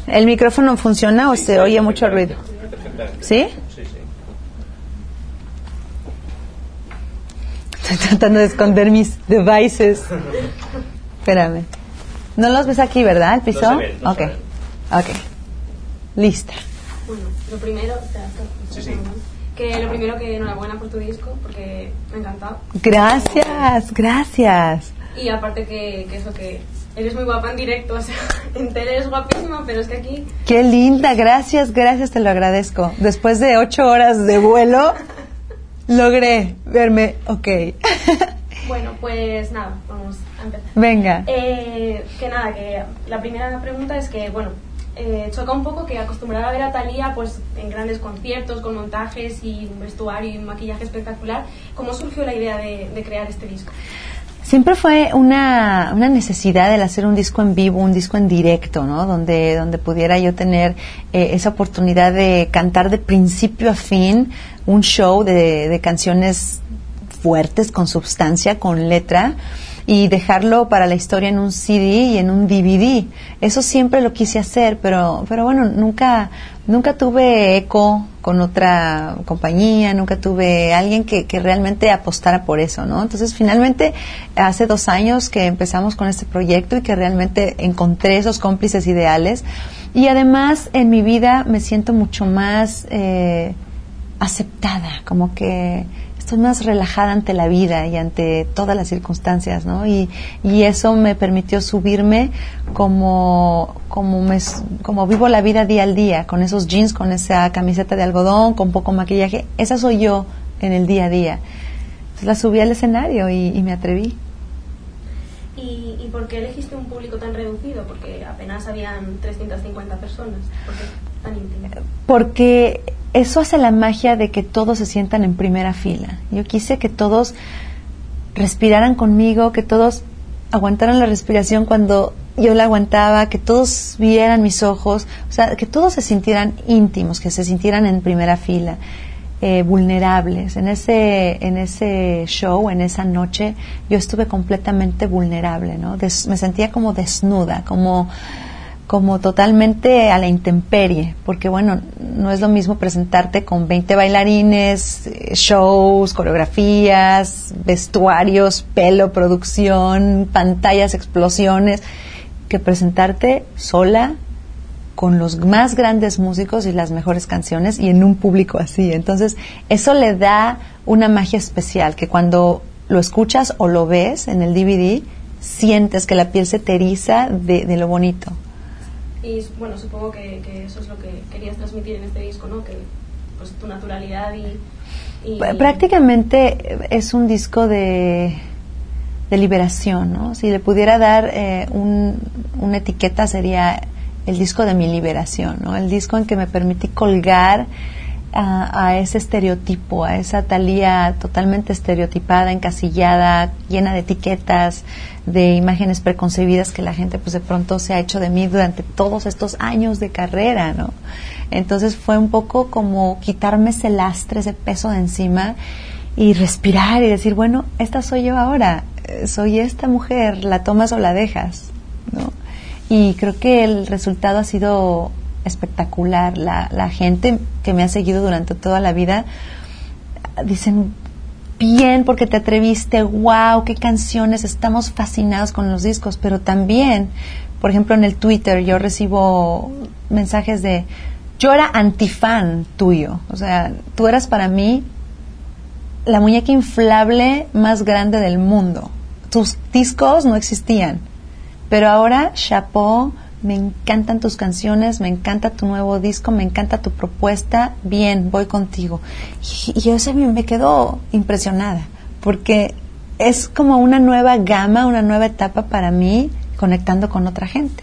¿El micrófono funciona o se oye mucho ruido? ¿Sí? Sí, sí. Estoy tratando de esconder mis devices. Espérame. ¿No los ves aquí, verdad, el piso? No se ven, no se ven. Ok. Lista. Bueno, lo primero, Sí, sí. que lo primero que enhorabuena por tu disco, porque me ha encantado. Gracias. Y aparte que eso que eres muy guapa en directo, o sea, en tele eres guapísima, pero es que aquí... Qué linda, gracias, te lo agradezco. Después de 8 horas de vuelo, logré verme ok. Bueno, pues nada, vamos a empezar. Venga. Que la primera pregunta es que, bueno, choca un poco que acostumbrada a ver a Thalía pues en grandes conciertos con montajes y un vestuario y un maquillaje espectacular. ¿Cómo surgió la idea de crear este disco? Siempre fue una necesidad el hacer un disco en vivo, un disco en directo, ¿no? Donde pudiera yo tener esa oportunidad de cantar de principio a fin un show de canciones fuertes, con substancia, con letra, y dejarlo para la historia en un CD y en un DVD. Eso siempre lo quise hacer, pero bueno, nunca tuve eco con otra compañía, nunca tuve alguien que realmente apostara por eso, ¿no? Entonces, finalmente, hace 2 años que empezamos con este proyecto y que realmente encontré esos cómplices ideales. Y además, en mi vida me siento mucho más aceptada, como que estoy más relajada ante la vida y ante todas las circunstancias, ¿no? Y eso me permitió subirme como vivo la vida día al día, con esos jeans, con esa camiseta de algodón, con poco maquillaje. Esa soy yo en el día a día. Entonces la subí al escenario y me atreví. ¿Y por qué elegiste un público tan reducido? Porque apenas habían 350 personas. ¿Por qué tan íntimo? Porque eso hace la magia de que todos se sientan en primera fila. Yo quise que todos respiraran conmigo, que todos aguantaran la respiración cuando yo la aguantaba, que todos vieran mis ojos, o sea, que todos se sintieran íntimos, que se sintieran en primera fila, vulnerables. En ese show, en esa noche, yo estuve completamente vulnerable, ¿no? Me sentía como desnuda, como totalmente a la intemperie, porque bueno, no es lo mismo presentarte con 20 bailarines, shows, coreografías, vestuarios, pelo, producción, pantallas, explosiones, que presentarte sola con los más grandes músicos y las mejores canciones y en un público así. Entonces, eso le da una magia especial, que cuando lo escuchas o lo ves en el DVD, sientes que la piel se te eriza de lo bonito. Y bueno, supongo que eso es lo que querías transmitir en este disco, ¿no? Que pues tu naturalidad y prácticamente es un disco de liberación, ¿no? Si le pudiera dar una etiqueta, sería el disco de mi liberación, ¿no? El disco en que me permití colgar a ese estereotipo, a esa Thalía totalmente estereotipada, encasillada, llena de etiquetas, de imágenes preconcebidas que la gente pues de pronto se ha hecho de mí durante todos estos años de carrera, ¿no? Entonces fue un poco como quitarme ese lastre, ese peso de encima y respirar y decir, bueno, esta soy yo ahora, soy esta mujer, la tomas o la dejas, ¿no? Y creo que el resultado ha sido espectacular. La gente que me ha seguido durante toda la vida dicen, bien, porque te atreviste, wow, qué canciones, estamos fascinados con los discos. Pero también, por ejemplo, en el Twitter yo recibo mensajes de, yo era antifan tuyo, o sea, tú eras para mí la muñeca inflable más grande del mundo, tus discos no existían, pero ahora, chapeau, me encantan tus canciones, me encanta tu nuevo disco, me encanta tu propuesta, bien, voy contigo. Y yo me quedo impresionada, porque es como una nueva gama, una nueva etapa para mí, conectando con otra gente.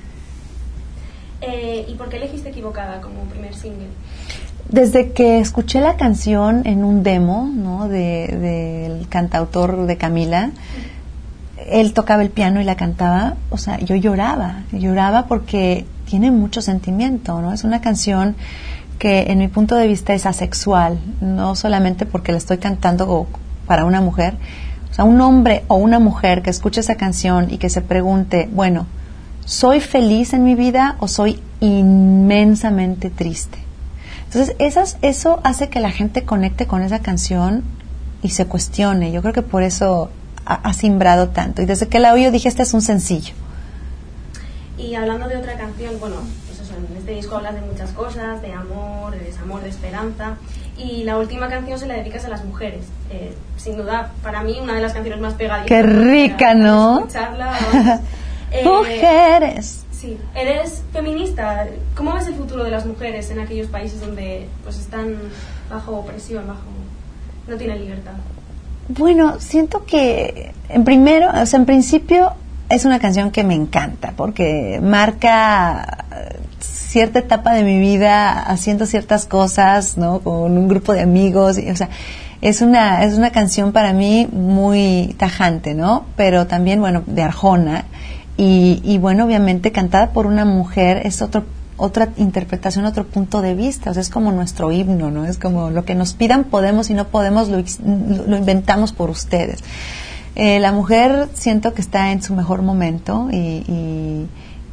¿Y por qué elegiste Equivocada como primer single? Desde que escuché la canción en un demo, ¿no?, del cantautor de Camila, él tocaba el piano y la cantaba, o sea, yo lloraba porque tiene mucho sentimiento, ¿no? Es una canción que en mi punto de vista es asexual, no solamente porque la estoy cantando para una mujer, o sea, un hombre o una mujer que escuche esa canción y que se pregunte, bueno, ¿soy feliz en mi vida o soy inmensamente triste. Entonces, eso hace que la gente conecte con esa canción y se cuestione. Yo creo que por eso ha simbrado tanto. Y desde que la oí yo dije, este es un sencillo. Y hablando de otra canción, bueno, pues eso, en este disco hablas de muchas cosas, de amor, de desamor, de esperanza. Y la última canción se la dedicas a las mujeres. Sin duda, para mí, una de las canciones más pegadizas. ¡Qué rica!, ¿no? Escucharla. Mujeres. Sí, eres feminista. ¿Cómo ves el futuro de las mujeres en aquellos países donde pues están bajo opresión, no tienen libertad? Bueno, siento que en principio es una canción que me encanta porque marca cierta etapa de mi vida haciendo ciertas cosas, ¿no? Con un grupo de amigos, o sea, es una canción para mí muy tajante, ¿no? Pero también, bueno, de Arjona. Y bueno, obviamente cantada por una mujer es otra interpretación, otro punto de vista. O sea, es como nuestro himno, ¿no? Es como lo que nos pidan podemos y no podemos lo inventamos por ustedes. La mujer siento que está en su mejor momento y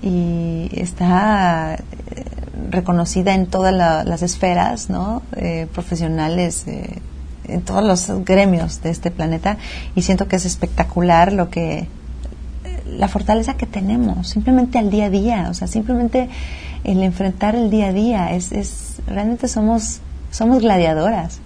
está reconocida en todas las esferas, ¿no? Profesionales, en todos los gremios de este planeta, y siento que es espectacular la fortaleza que tenemos, simplemente al día a día, o sea, simplemente el enfrentar el día a día, realmente somos gladiadoras.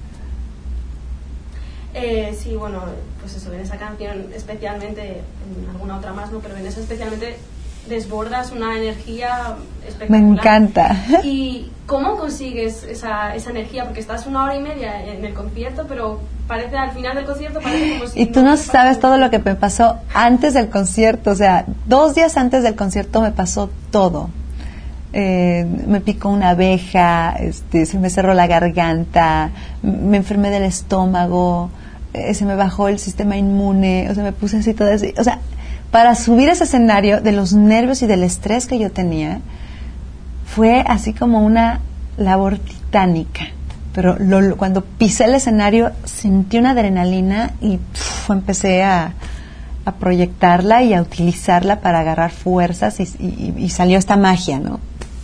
Sí, bueno, pues eso, en esa canción especialmente, en alguna otra más, ¿no? Pero en esa especialmente desbordas una energía espectacular. Me encanta. ¿Y cómo consigues esa energía? Porque estás 1 hora y media en el concierto, pero parece al final del concierto parece como si... Y tú no sabes todo lo que me pasó antes del concierto, o sea, 2 días antes del concierto me pasó todo. Me picó una abeja, se me cerró la garganta, me enfermé del estómago, se me bajó el sistema inmune, o sea, me puse así todo así, o sea, para subir ese escenario de los nervios y del estrés que yo tenía, fue así como una labor titánica. Pero cuando pisé el escenario sentí una adrenalina y empecé a proyectarla y a utilizarla para agarrar fuerzas y salió esta magia, ¿no?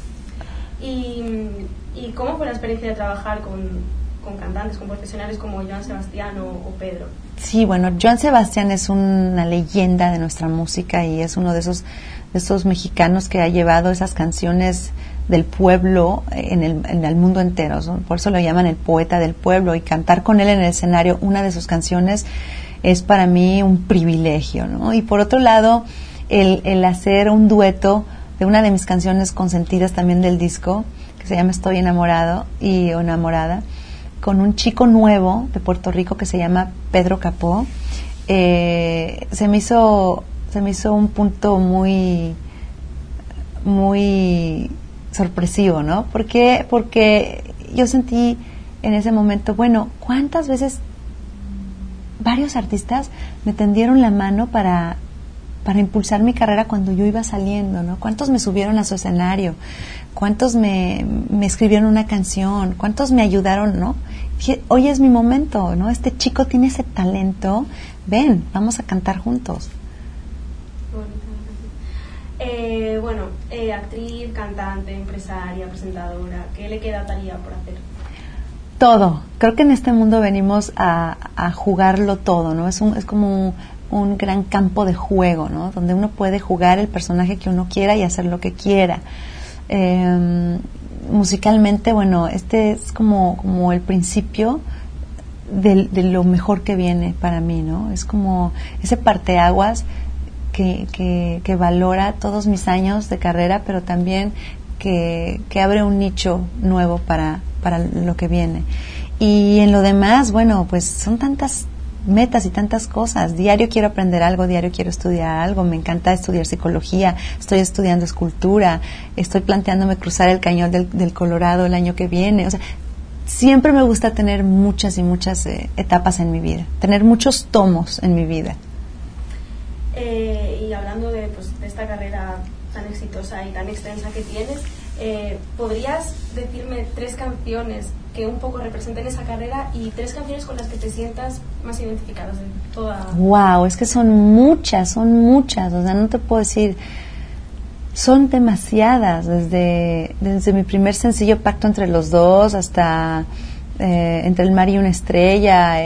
¿Y cómo fue la experiencia de trabajar con cantantes, con profesionales como Joan Sebastián o Pedro? Sí, bueno, Joan Sebastián es una leyenda de nuestra música y es uno de esos mexicanos que ha llevado esas canciones del pueblo en el mundo entero, ¿no? Por eso lo llaman el poeta del pueblo, y cantar con él en el escenario una de sus canciones es para mí un privilegio, ¿no? Y por otro lado, el hacer un dueto de una de mis canciones consentidas también del disco, que se llama Estoy enamorado o enamorada, con un chico nuevo de Puerto Rico que se llama Pedro Capó, se me hizo un punto muy sorpresivo, ¿no? Porque yo sentí en ese momento, bueno, ¿cuántas veces varios artistas me tendieron la mano para impulsar mi carrera cuando yo iba saliendo, ¿no? ¿Cuántos me subieron a su escenario? ¿Cuántos me escribieron una canción? ¿Cuántos me ayudaron, no? Dije, hoy es mi momento, ¿no? Este chico tiene ese talento, ven, vamos a cantar juntos. Actriz, cantante, empresaria, presentadora, ¿qué le queda a Thalía por hacer? Todo. Creo que en este mundo venimos a jugarlo todo, ¿no? Es como un gran campo de juego, ¿no? Donde uno puede jugar el personaje que uno quiera y hacer lo que quiera. Musicalmente, bueno, este es como el principio de lo mejor que viene para mí, ¿no? Es como ese parteaguas que valora todos mis años de carrera, pero también que abre un nicho nuevo para lo que viene. Y en lo demás, bueno, pues son tantas metas y tantas cosas. Diario quiero aprender algo, diario quiero estudiar algo. Me encanta estudiar psicología, estoy estudiando escultura, estoy planteándome cruzar el cañón del Colorado el año que viene. O sea, siempre me gusta tener muchas y muchas etapas en mi vida, tener muchos tomos en mi vida. Y hablando de esta carrera tan exitosa y tan extensa que tienes, ¿podrías decirme 3 canciones que un poco representen esa carrera y 3 canciones con las que te sientas más identificadas de toda? Wow, es que son muchas, o sea, no te puedo decir. son demasiadas, desde mi primer sencillo Pacto entre los dos hasta Entre el mar y una estrella,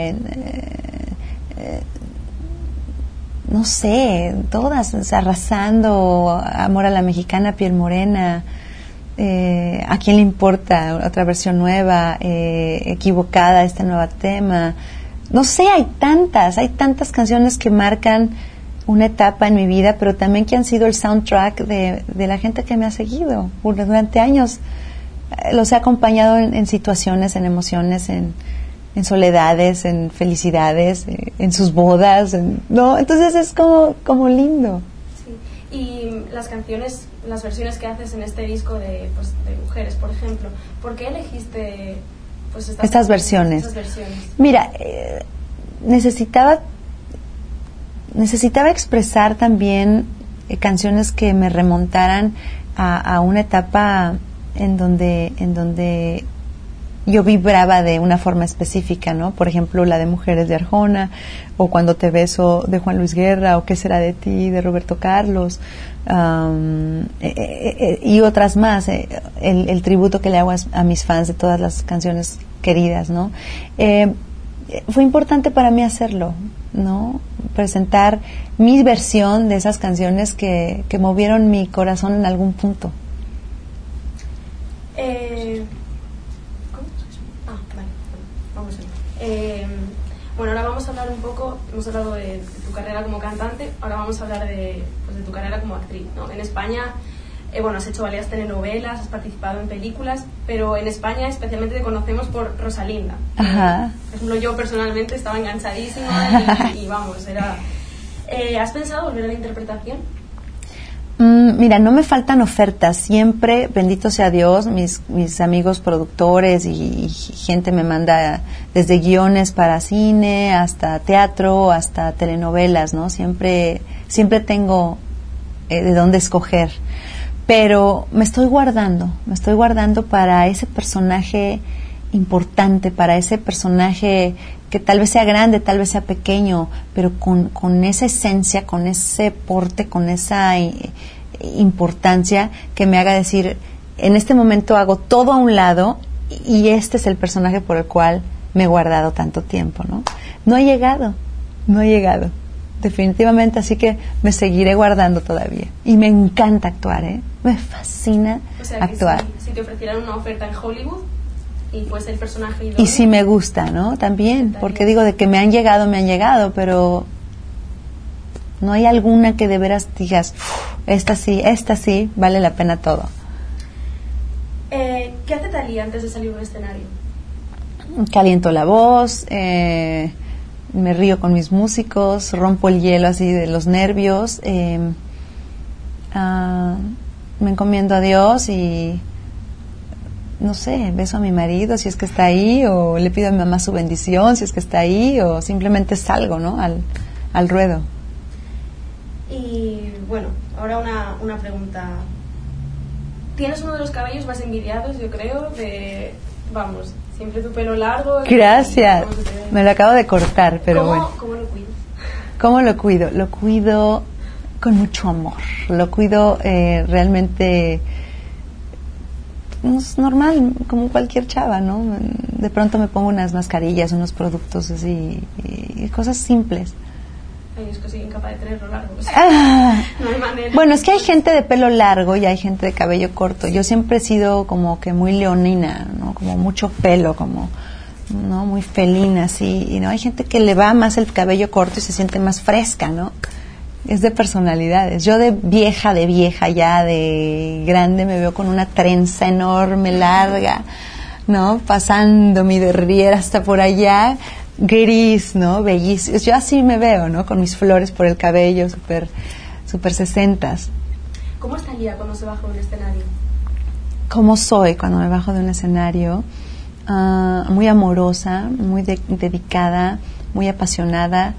no sé, todas, o sea, Arrasando, Amor a la Mexicana, Piel Morena, ¿A quién le importa? Otra versión nueva, Equivocada, este nuevo tema. No sé, hay tantas canciones que marcan una etapa en mi vida, pero también que han sido el soundtrack de la gente que me ha seguido durante años. Los he acompañado en situaciones, en emociones, en soledades, en felicidades, en sus bodas, ¿no? Entonces es como lindo. Sí. Y las canciones, las versiones que haces en este disco de mujeres, por ejemplo, ¿por qué elegiste estas versiones? Mira, necesitaba expresar también canciones que me remontaran a una etapa en donde yo vibraba de una forma específica, ¿no? Por ejemplo, la de Mujeres de Arjona, o Cuando te beso de Juan Luis Guerra, o ¿Qué será de ti? De Roberto Carlos, y otras más, el tributo que le hago a mis fans de todas las canciones queridas, ¿no? Fue importante para mí hacerlo, ¿no? Presentar mi versión de esas canciones que movieron mi corazón en algún punto. Bueno, ahora vamos a hablar un poco, hemos hablado de tu carrera como cantante, ahora vamos a hablar de tu carrera como actriz, ¿no? En España, has hecho varias telenovelas, has participado en películas, pero en España especialmente te conocemos por Rosalinda. Ajá. Por ejemplo, yo personalmente estaba enganchadísima y vamos, era... ¿Has pensado volver a la interpretación? Mira, no me faltan ofertas, siempre, bendito sea Dios, mis amigos productores y gente me manda desde guiones para cine hasta teatro, hasta telenovelas, ¿no? Siempre tengo de dónde escoger, pero me estoy guardando para ese personaje importante, para ese personaje que tal vez sea grande, tal vez sea pequeño, pero con esa esencia, con ese porte, con esa importancia que me haga decir, en este momento hago todo a un lado y este es el personaje por el cual me he guardado tanto tiempo, ¿no? No he llegado, definitivamente, así que me seguiré guardando todavía. Y me encanta actuar, me fascina actuar. Si te ofrecieran una oferta en Hollywood y pues el personaje idóneo, y si me gusta, ¿no? También, porque digo, de que me han llegado, pero no hay alguna que de veras digas, esta sí, vale la pena todo. ¿Qué hace Thalía antes de salir a un escenario? Caliento la voz, me río con mis músicos, rompo el hielo así de los nervios, me encomiendo a Dios y no sé, beso a mi marido si es que está ahí, o le pido a mi mamá su bendición si es que está ahí, o simplemente salgo, ¿no? al ruedo. Y bueno, ahora una pregunta. Tienes uno de los cabellos más envidiados, yo creo, vamos, siempre tu pelo largo. Gracias, me lo acabo de cortar, pero bueno. ¿Cómo lo cuidas? ¿Cómo lo cuido? Lo cuido con mucho amor, lo cuido realmente normal, como cualquier chava, ¿no? De pronto me pongo unas mascarillas, unos productos así, y cosas simples. Ay, es que soy incapaz de tenerlo largo. O sea, no hay manera. Bueno, es que hay gente de pelo largo y hay gente de cabello corto. Yo siempre he sido como que muy leonina, ¿no? Como mucho pelo, como, ¿no? Muy felina, así. Y no hay gente que le va más el cabello corto y se siente más fresca, ¿no? Es de personalidades. Yo de vieja ya, de grande, me veo con una trenza enorme, larga, ¿no? Pasando mi derriera hasta por allá, gris, ¿no? Bellísimo. Yo así me veo, ¿no? Con mis flores por el cabello, súper 60s. ¿Cómo es Thalía cuando se baja de un escenario? ¿Cómo soy cuando me bajo de un escenario? Muy amorosa, muy dedicada, muy apasionada,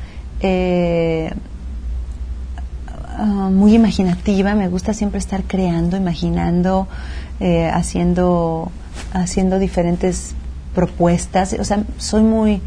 muy imaginativa. Me gusta siempre estar creando, imaginando, haciendo diferentes propuestas. O sea, soy muy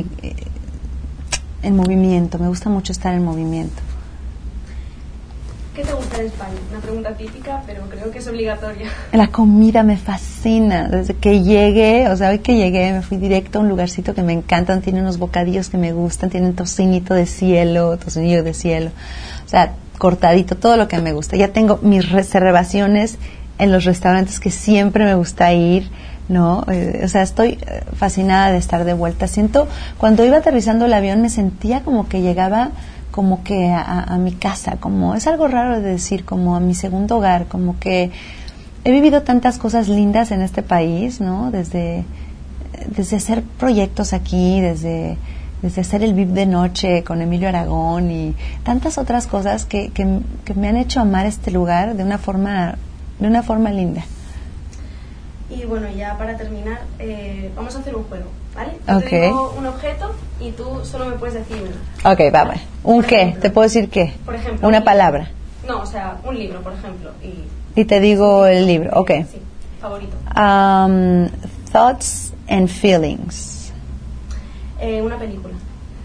en movimiento. Me gusta mucho estar en movimiento. ¿Qué te gusta de España? Una pregunta típica, pero creo que es obligatoria. La comida me fascina. Desde que llegué, o sea, hoy que llegué me fui directo a un lugarcito que me encantan. Tiene unos bocadillos que me gustan, tienen tocinito de cielo, tocinillo de cielo. O sea, cortadito, todo lo que me gusta. Ya tengo mis reservaciones en los restaurantes que siempre me gusta ir, ¿no? O sea, estoy fascinada de estar de vuelta. Siento, cuando iba aterrizando el avión me sentía como que llegaba como que a mi casa, como es algo raro de decir, como a mi segundo hogar, como que he vivido tantas cosas lindas en este país, ¿no? Desde hacer proyectos aquí, desde hacer el VIP de noche con Emilio Aragón y tantas otras cosas que me han hecho amar este lugar de una forma linda. Y bueno, ya para terminar, vamos a hacer un juego, ¿vale? Okay. Te digo un objeto y tú solo me puedes decir uno. Ok, va. ¿Un qué? ¿Te puedo decir qué? Por ejemplo. Una palabra. No, o sea, un libro, por ejemplo. Y te digo el libro, ok. Sí, favorito. Thoughts and Feelings. Una película.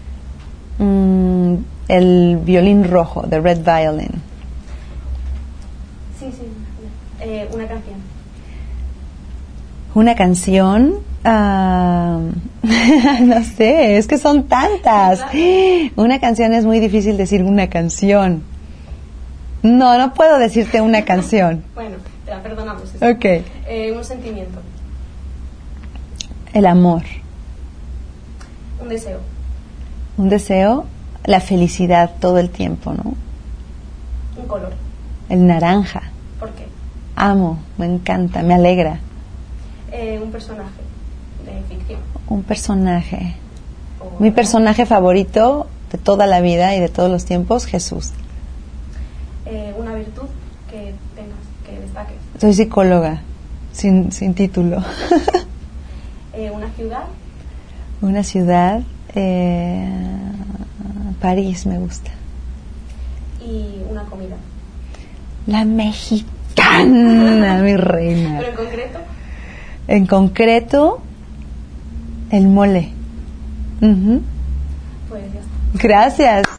El violín rojo, The Red Violin. Sí. Una canción. Una canción, no sé, es que son tantas. Una canción es muy difícil decir una canción. No puedo decirte una canción. Bueno, te la perdonamos. Ok. Un sentimiento. El amor. Un deseo. Un deseo, la felicidad todo el tiempo, ¿no? Un color. El naranja. ¿Por qué? Amo, me encanta, me alegra. Un personaje de ficción. Un personaje. Mi personaje favorito de toda la vida y de todos los tiempos, Jesús. Una virtud que tengas, que destaques. Soy psicóloga, sin título. Una ciudad. Una ciudad, París me gusta. Y una comida. La mexicana, mi reina. ¿Pero en concreto? En concreto, el mole. Pues ya está. Gracias.